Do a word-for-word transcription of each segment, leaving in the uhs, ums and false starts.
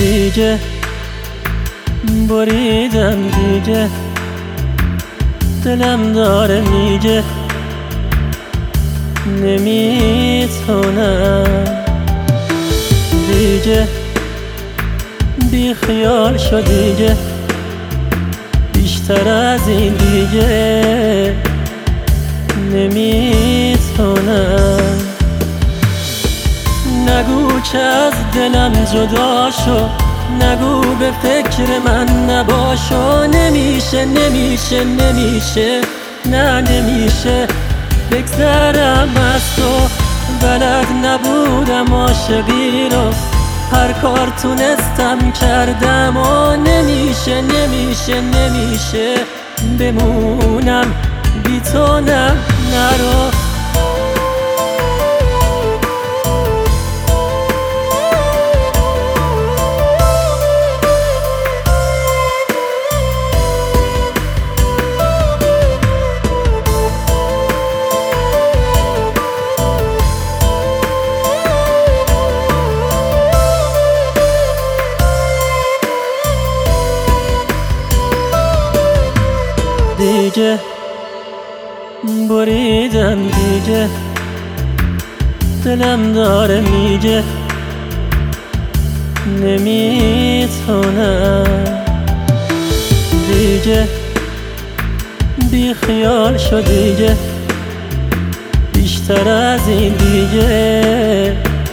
دیگه بریدم دیگه، دلم داره میگه نمیتونم دیگه، بی خیال شو دیگه، بیشتر از این دیگه نمیتونم. نگو که از دلم جدا شو، نگو به فکر من نباشو، نمیشه نمیشه نمیشه نه نمیشه بگذرم از تو. بلد نبودم عاشقی رو، هر کار تونستم کردم و نمیشه نمیشه نمیشه بمونم بی تو، نه نرو. دیگه بریدم دیگه، دلم داره میگه نمیتونم دیگه، بی خیال شو دیگه، بیشتر از این دیگه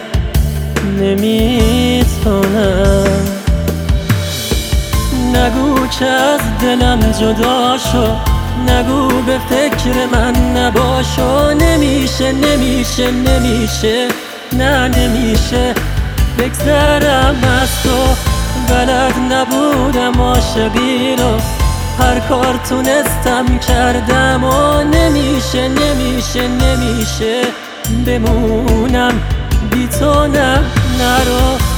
نمیتونم. نگو که از دلم جدا شو، نگو به فکر من نباشو، نمیشه نمیشه نمیشه نه نمیشه بگذرم از تو. بلد نبودم عاشقی رو، هر کار تونستم کردم و نمیشه نمیشه نمیشه بمونم بی تو، نه نرو.